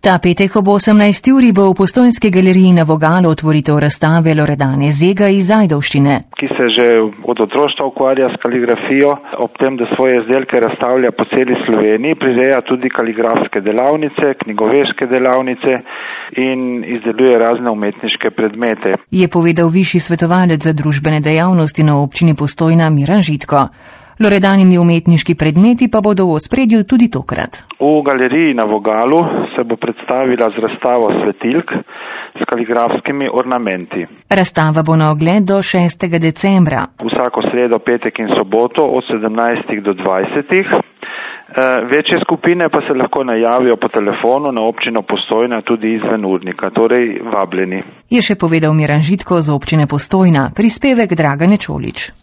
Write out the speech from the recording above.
Ta petek ob 18. uri bo v Postojnski galeriji na Vogalu otvoritev razstave Loredane Zega iz Ajdovščine, ki se že od otroštva ukvarja s kaligrafijo, ob tem, da svoje izdelke razstavlja po celi Sloveniji, prireja tudi kaligrafske delavnice, knjigoveške delavnice in izdeluje razne umetniške predmete. Je povedal višji svetovalec za družbene dejavnosti na občini Postojna Miran Žitko. Loredanini umetniški predmeti pa bodo v ospredju tudi tokrat. V galeriji na Vogalu se bo predstavila z razstavo svetilk s kaligrafskimi ornamenti. Razstava bo na ogled do 6. decembra. Vsako sredo, petek in soboto od 17. do 20. Večje skupine pa se lahko najavijo po telefonu na občino Postojna tudi izven urnika, torej vabljeni. Je še povedal Miran Žitko z občine Postojna, prispevek Dragane Čolič.